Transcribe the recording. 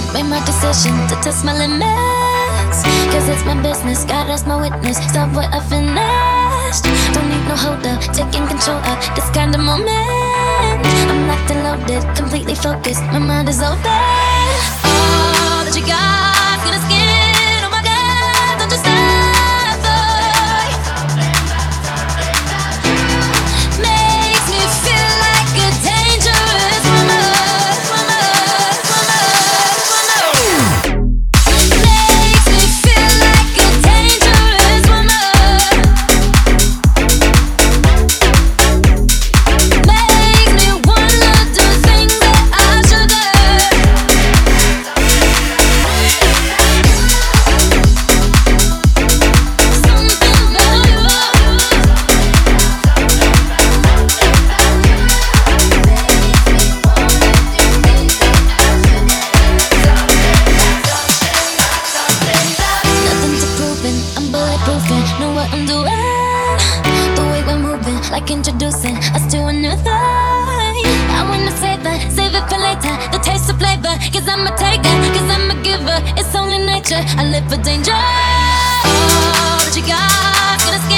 Made my decision to test my limits. Cause it's my business, God is my witness. Stop what I finished. Don't need no holder, taking control of this kind of moment. I'm locked and loaded, completely focused. My mind is open. All that you got, gonna skin. Oh my God, don't you stop, boy. Makes me feel like a dangerous woman, woman, woman, woman. Makes me feel like a dangerous woman. Makes me wanna do things that I shouldn't. Something nothing to proving, I'm bulletproofing. Know what I'm doing. The way we're moving, like introducing us to a new thing. I wanna save it for later. The taste of flavor, cause I'm a taker, cause I'm a giver. It's only nature, I live for danger. All that you got, gonna